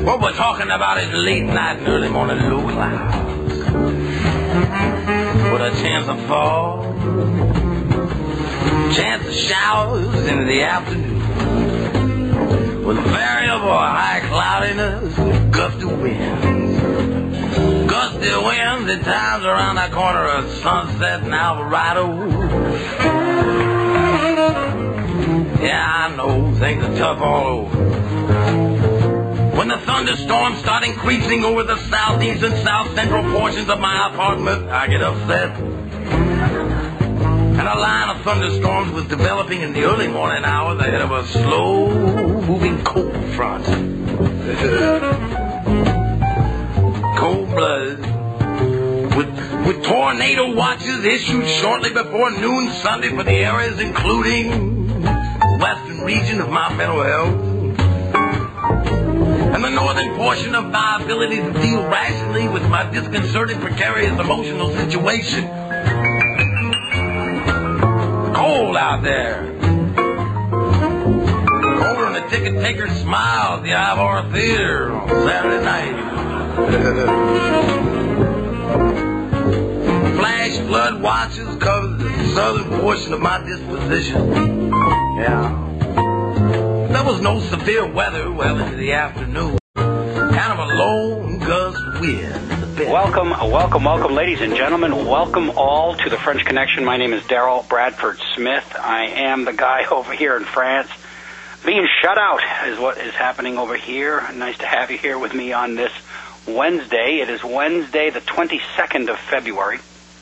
What we're talking about is late night and early morning low clouds with a chance of fall, chance of showers in the afternoon, with variable high cloudiness, gusty winds. Gusty winds at times around the corner of Sunset and Alvarado. Yeah, I know, things are tough all over. When the thunderstorms start increasing over the southeast and south central portions of my apartment, I get upset. And a line of thunderstorms was developing in the early morning hours ahead of a slow-moving cold front. Cold blood. With tornado watches issued shortly before noon Sunday for the areas including the western region of my mental health and the northern portion of my ability to deal rationally with my disconcerting, precarious emotional situation. Cold out there. Colder than a ticket taker smile at the Ivor Theater on Saturday night. Flash flood watches cover the southern portion of my disposition. Yeah. There was no severe weather well into the afternoon. Kind of a lone gust wind in the bed. Welcome, ladies and gentlemen. Welcome all to the French Connection. My name is Daryl Bradford Smith. I am the guy over here in France. Being shut out is what is happening over here. Nice to have you here with me on this Wednesday. It is Wednesday, the 22nd of February.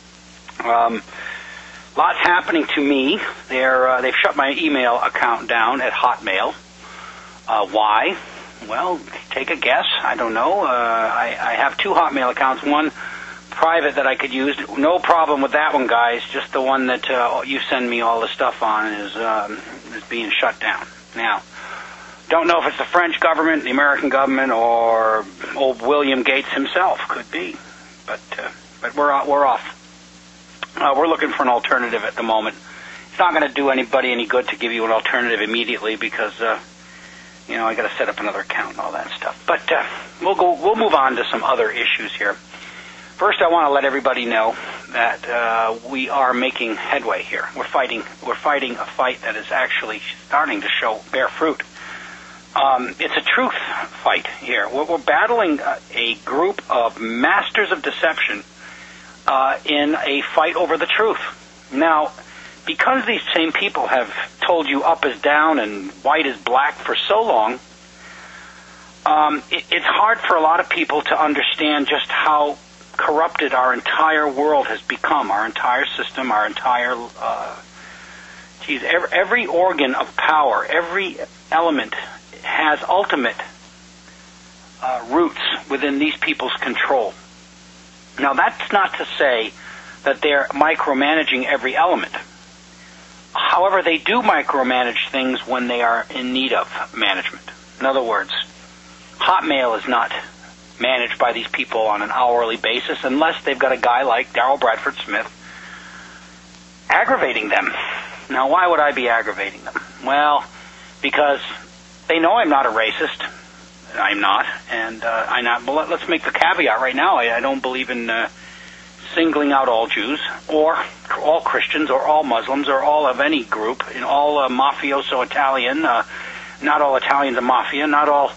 Lots happening to me. They've shut my email account down at Hotmail. Why? Well, take a guess. I don't know. I have two Hotmail accounts. One private that I could use. No problem with that one, guys. Just the one that you send me all the stuff on is being shut down. Now, don't know if it's the French government, the American government, or old William Gates himself. Could be. But we're off. We're looking for an alternative at the moment. It's not going to do anybody any good to give you an alternative immediately because, I got to set up another account and all that stuff. But we'll move on to some other issues here. First, I want to let everybody know that we are making headway here. We're fighting a fight that is actually starting to bear fruit. It's a truth fight here. We're battling a group of masters of deception in a fight over the truth. Now, because these same people have told you up is down and white is black for so long, it's hard for a lot of people to understand just how corrupted our entire world has become, our entire system, our entire... every organ of power, every element has ultimate roots within these people's control. Now, that's not to say that they're micromanaging every element. However, they do micromanage things when they are in need of management. In other words, Hotmail is not managed by these people on an hourly basis unless they've got a guy like Daryl Bradford Smith aggravating them. Now, why would I be aggravating them? Well, because they know I'm not a racist. I'm not, and I'm not. Well, let's make the caveat right now. I don't believe in singling out all Jews or all Christians or all Muslims or all of any group. In all mafioso Italian, not all Italians are mafia. Not all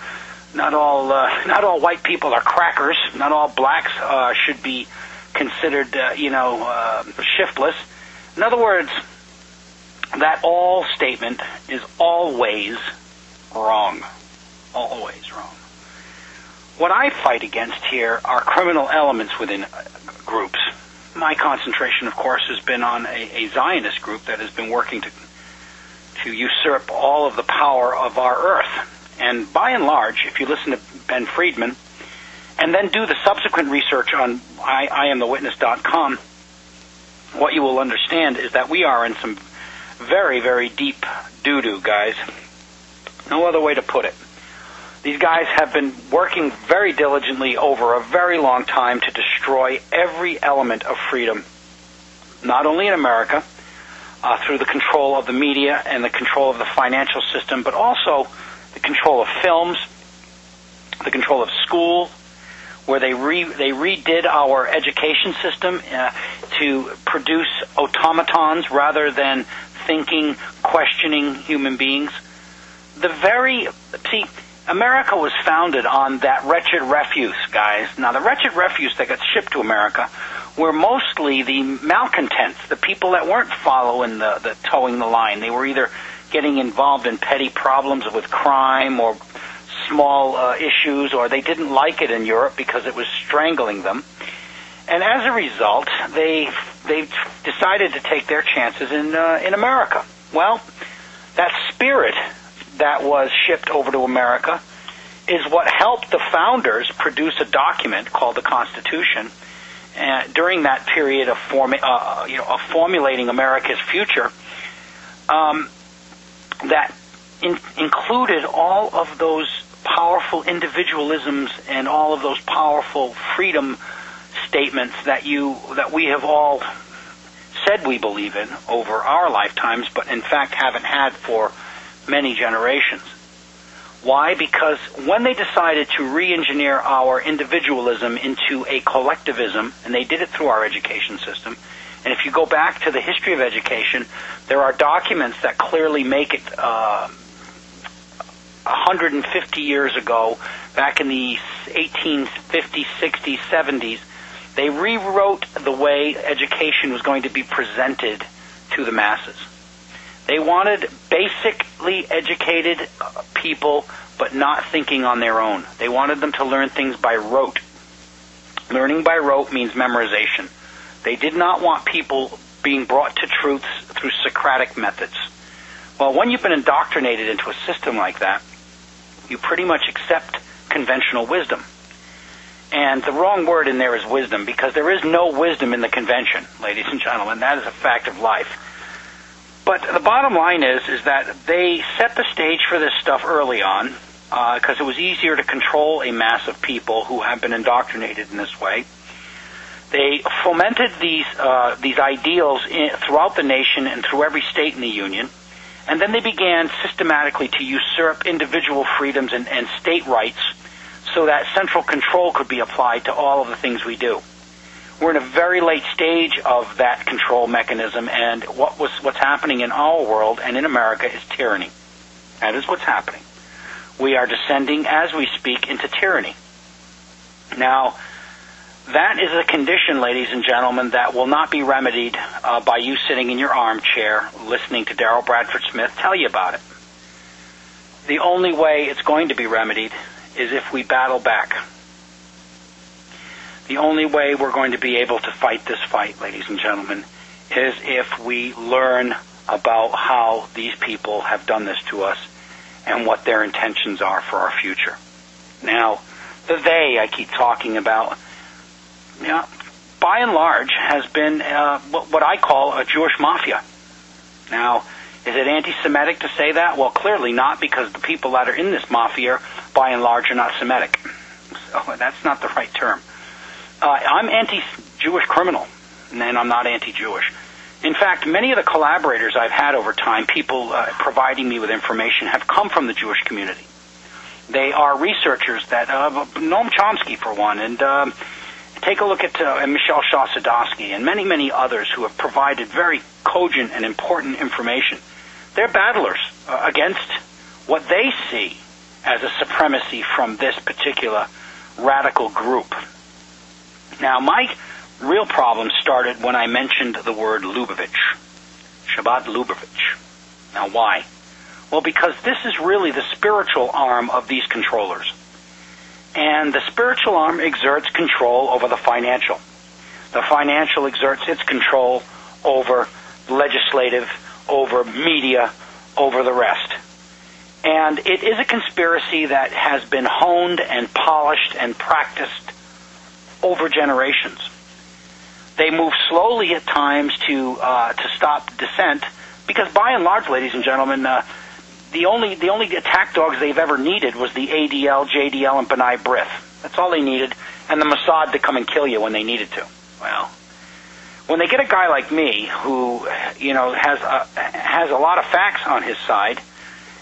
white people are crackers. Not all blacks should be considered, shiftless. In other words, that all statement is always wrong. Always wrong. What I fight against here are criminal elements within groups. My concentration, of course, has been on a Zionist group that has been working to usurp all of the power of our earth. And by and large, if you listen to Ben Friedman and then do the subsequent research on IamTheWitness.com, what you will understand is that we are in some very, very deep doo-doo, guys. No other way to put it. These guys have been working very diligently over a very long time to destroy every element of freedom, not only in America, through the control of the media and the control of the financial system, but also the control of films, the control of school, where they redid our education system to produce automatons rather than thinking, questioning human beings. America was founded on that wretched refuse, guys. Now, the wretched refuse that got shipped to America were mostly the malcontents, the people that weren't following the towing the line. They were either getting involved in petty problems with crime or small issues, or they didn't like it in Europe because it was strangling them. And as a result, they decided to take their chances in America. Well, that spirit that was shipped over to America is what helped the founders produce a document called the Constitution during that period of formulating America's future, that included all of those powerful individualisms and all of those powerful freedom statements that we have all said we believe in over our lifetimes, but in fact haven't had for many generations. Why? Because when they decided to re-engineer our individualism into a collectivism, and they did it through our education system, and if you go back to the history of education, there are documents that clearly make it 150 years ago, back in the 1850s, 60s, 70s, they rewrote the way education was going to be presented to the masses. They wanted basically educated people, but not thinking on their own. They wanted them to learn things by rote. Learning by rote means memorization. They did not want people being brought to truths through Socratic methods. Well, when you've been indoctrinated into a system like that, you pretty much accept conventional wisdom. And the wrong word in there is wisdom, because there is no wisdom in the convention, ladies and gentlemen. That is a fact of life. But the bottom line is that they set the stage for this stuff early on, because it was easier to control a mass of people who have been indoctrinated in this way. They fomented these ideals throughout the nation and through every state in the Union. And then they began systematically to usurp individual freedoms and state rights so that central control could be applied to all of the things we do. We're in a very late stage of that control mechanism, and what's happening in our world and in America is tyranny. That is what's happening. We are descending, as we speak, into tyranny. Now, that is a condition, ladies and gentlemen, that will not be remedied by you sitting in your armchair listening to Daryl Bradford Smith tell you about it. The only way it's going to be remedied is if we battle back. The only way we're going to be able to fight this fight, ladies and gentlemen, is if we learn about how these people have done this to us and what their intentions are for our future. Now, the they I keep talking about, by and large, has been what I call a Jewish mafia. Now, is it anti-Semitic to say that? Well, clearly not, because the people that are in this mafia, by and large, are not Semitic. So that's not the right term. I'm anti-Jewish criminal, and I'm not anti-Jewish. In fact, many of the collaborators I've had over time, people providing me with information, have come from the Jewish community. They are researchers that, Noam Chomsky for one, and take a look at Michelle Shaw-Sadowski and many, many others who have provided very cogent and important information. They're battlers against what they see as a supremacy from this particular radical group. Now, my real problem started when I mentioned the word Lubavitch, Shabbat Lubavitch. Now, why? Well, because this is really the spiritual arm of these controllers. And the spiritual arm exerts control over the financial. The financial exerts its control over legislative, over media, over the rest. And it is a conspiracy that has been honed and polished and practiced over generations. They move slowly at times to stop dissent, because by and large, ladies and gentlemen, the only attack dogs they've ever needed was the ADL, JDL, and B'nai B'rith. That's all they needed, and the Mossad to come and kill you when they needed to. Well, when they get a guy like me who has a lot of facts on his side,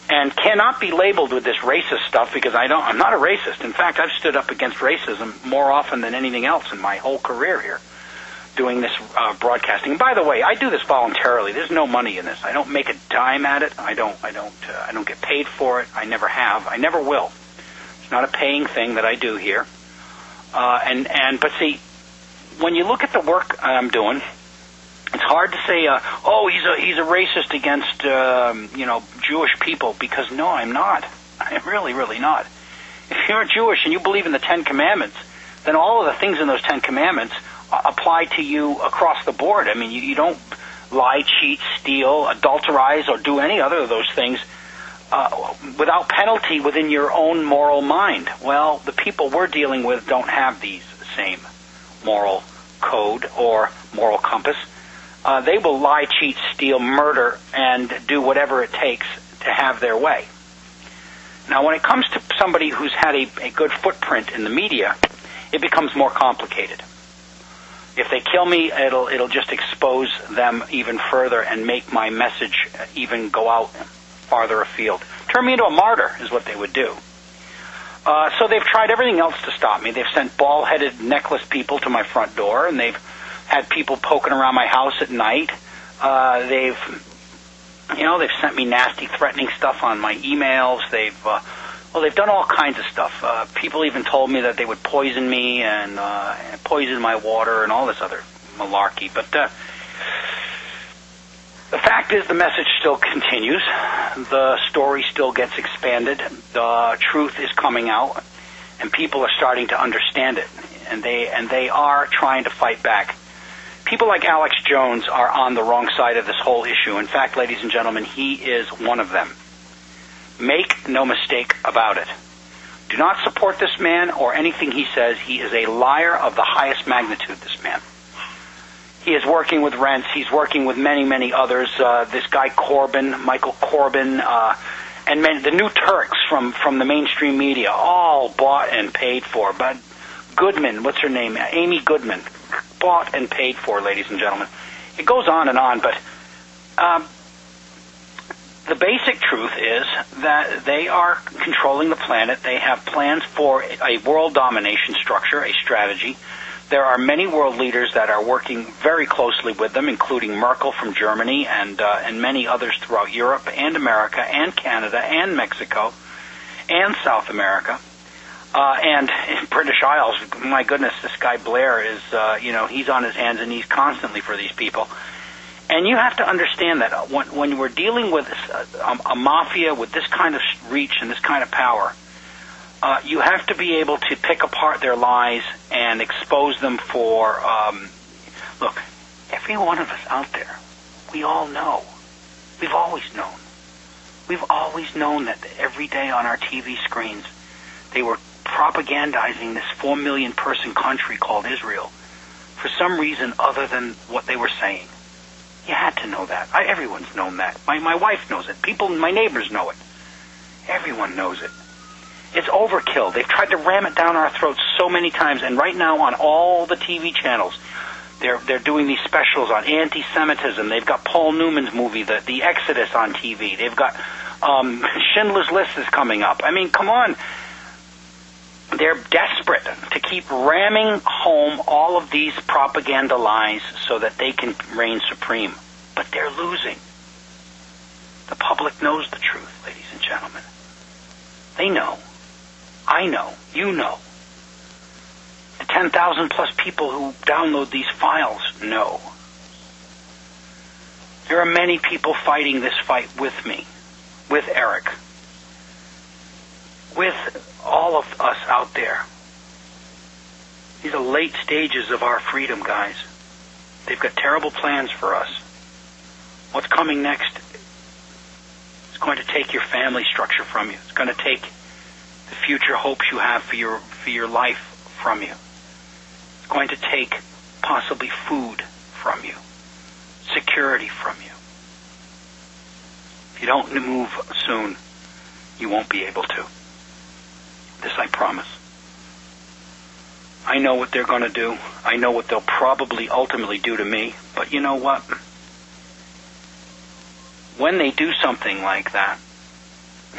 and cannot be labeled with this racist stuff because I'm not a racist. In fact, I've stood up against racism more often than anything else in my whole career here, doing this broadcasting. And by the way, I do this voluntarily. There's no money in this. I don't make a dime at it. I don't get paid for it. I never have. I never will. It's not a paying thing that I do here. But see, when you look at the work I'm doing, it's hard to say, he's a racist against, Jewish people, because no, I'm not. I'm really, really not. If you're Jewish and you believe in the Ten Commandments, then all of the things in those Ten Commandments apply to you across the board. I mean, you don't lie, cheat, steal, adulterize, or do any other of those things without penalty within your own moral mind. Well, the people we're dealing with don't have these same moral code or moral compass. They will lie, cheat, steal, murder, and do whatever it takes to have their way. Now, when it comes to somebody who's had a good footprint in the media, it becomes more complicated. If they kill me, it'll just expose them even further and make my message even go out farther afield. Turn me into a martyr is what they would do. So they've tried everything else to stop me. They've sent bald-headed, necklace people to my front door, and they've had people poking around my house at night. They've sent me nasty, threatening stuff on my emails. They've done all kinds of stuff. People even told me that they would poison me and poison my water and all this other malarkey. But the fact is, the message still continues. The story still gets expanded. The truth is coming out, and people are starting to understand it, and they are trying to fight back. People like Alex Jones are on the wrong side of this whole issue. In fact, ladies and gentlemen, he is one of them. Make no mistake about it. Do not support this man or anything he says. He is a liar of the highest magnitude, this man. He is working with Rents. He's working with many, many others. This guy Corbin, Michael Corbin, and the new Turks from the mainstream media, all bought and paid for. But Goodman, what's her name? Amy Goodman, bought and paid for, ladies and gentlemen. It goes on, but the basic truth is that they are controlling the planet. They have plans for a world domination structure, a strategy. There are many world leaders that are working very closely with them, including Merkel from Germany and many others throughout Europe and America and Canada and Mexico and South America. And in British Isles, my goodness, this guy Blair is, he's on his hands and knees constantly for these people. And you have to understand that when we're dealing with a mafia with this kind of reach and this kind of power, you have to be able to pick apart their lies and expose them for, look, every one of us out there, we all know. We've always known. We've always known that every day on our TV screens, they were propagandizing this 4 million person country called Israel for some reason other than what they were saying. You had to know that. Everyone's known that. My wife knows it. My neighbors know it. Everyone knows it. It's overkill. They've tried to ram it down our throats so many times, and right now on all the TV channels, they're doing these specials on anti-Semitism. They've got Paul Newman's movie, The Exodus, on TV. They've got Schindler's List is coming up. I mean, come on. They're desperate to keep ramming home all of these propaganda lies so that they can reign supreme. But they're losing. The public knows the truth, ladies and gentlemen. They know. I know. You know. The 10,000 plus people who download these files know. There are many people fighting this fight with me, with Eric, with all of us out there. These are late stages of our freedom, guys. They've got terrible plans for us. What's coming next is going to take your family structure from you. It's going to take the future hopes you have for your life from you. It's going to take possibly food from you, security from you. If you don't move soon, you won't be able to. This I promise. I know what they're going to do. I know what they'll probably ultimately do to me. But you know what? When they do something like that,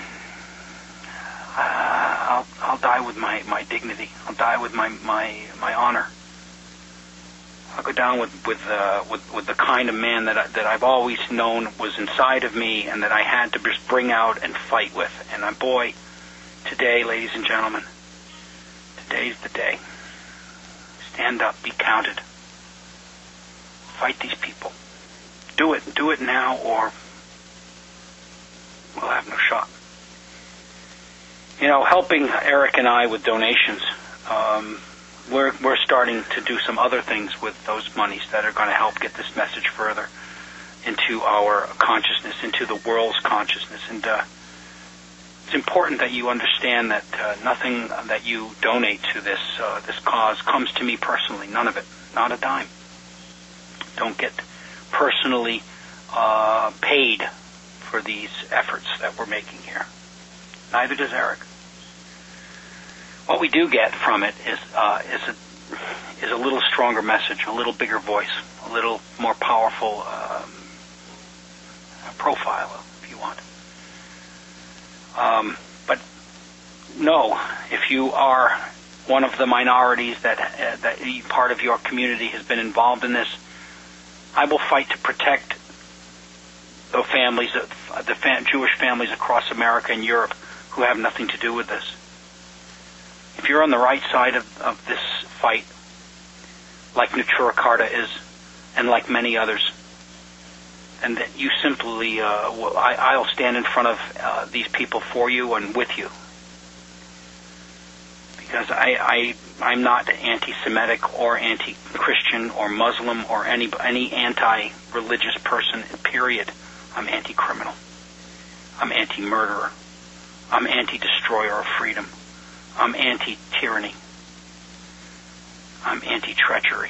die with my dignity. I'll die with my honor. I'll go down with the kind of man that I've always known was inside of me and that I had to just bring out and fight with. And boy, today, ladies and gentlemen, today's the day. Stand up, be counted. Fight these people. Do it now, or we'll have no shot. You know, helping Eric and I with donations, we're starting to do some other things with those monies that are going to help get this message further into our consciousness, into the world's consciousness. And it's important that you understand that nothing that you donate to this cause comes to me personally. None of it. Not a dime. Don't get personally paid for these efforts that we're making here. Neither does Eric. What we do get from it is a little stronger message, a little bigger voice, a little more powerful profile, if you want. But no, if you are one of the minorities that part of your community has been involved in this, I will fight to protect the families, Jewish families across America and Europe who have nothing to do with this. If you're on the right side of this fight, like Natura Carta is, and like many others, and that you simply, I'll stand in front of these people for you and with you. Because I'm not anti-Semitic or anti-Christian or Muslim or any anti-religious person, period. I'm anti-criminal. I'm anti-murderer. I'm anti-destroyer of freedom. I'm anti-tyranny. I'm anti-treachery.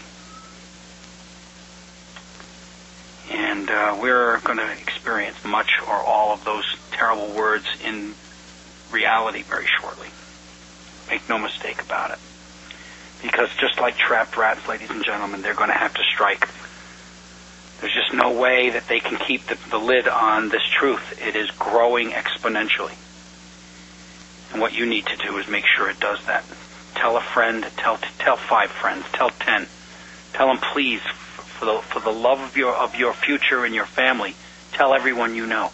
And we're going to experience much or all of those terrible words in reality very shortly. Make no mistake about it. Because just like trapped rats, ladies and gentlemen, they're going to have to strike. There's just no way that they can keep the lid on this truth. It is growing exponentially. And what you need to do is make sure it does that. Tell a friend, tell 5 friends, tell 10. Tell them, please, for the love of your future and your family, tell everyone you know.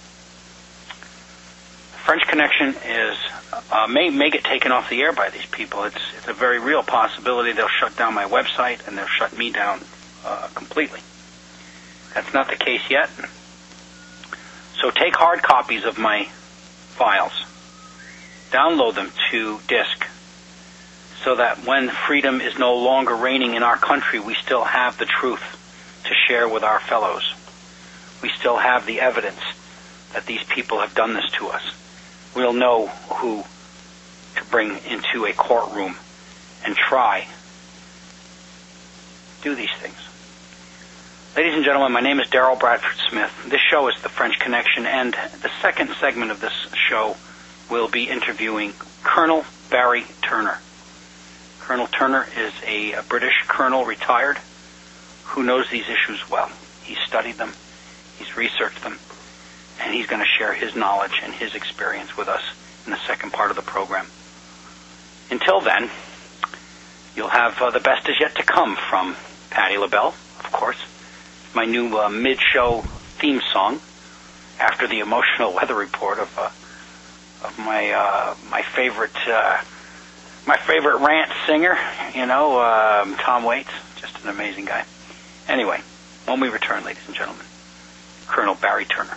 French Connection is may get taken off the air by these people. It's a very real possibility they'll shut down my website and they'll shut me down completely. That's not the case yet. So take hard copies of my files. Download them to disk so that when freedom is no longer reigning in our country, we still have the truth to share with our fellows. We still have the evidence that these people have done this to us. We'll know who to bring into a courtroom and try do these things. Ladies and gentlemen, my name is Daryl Bradford Smith. This show is The French Connection, and the second segment of this show will be interviewing Colonel Barry Turner. Colonel Turner is a British colonel, retired, who knows these issues well. He's studied them, he's researched them, and he's going to share his knowledge and his experience with us in the second part of the program. Until then, you'll have The Best Is Yet to Come from Patti LaBelle, of course. My new mid-show theme song after the emotional weather report of my favorite rant singer, Tom Waits, just an amazing guy. Anyway, when we return, ladies and gentlemen, Colonel Barry Turner.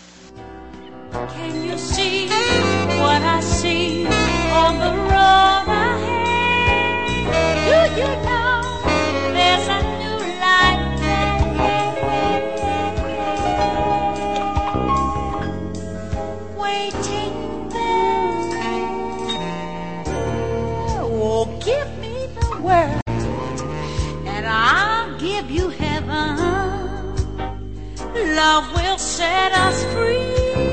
Can you see what I see on the road ahead? Do you know there's a new light waiting there? Oh, give me the word and I'll give you heaven. Love will set us free.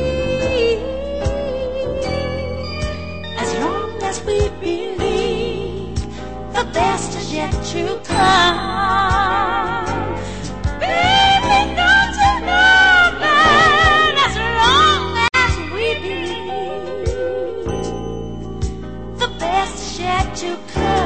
We believe the best is yet to come. Baby, don't you know that as long as we believe the to come.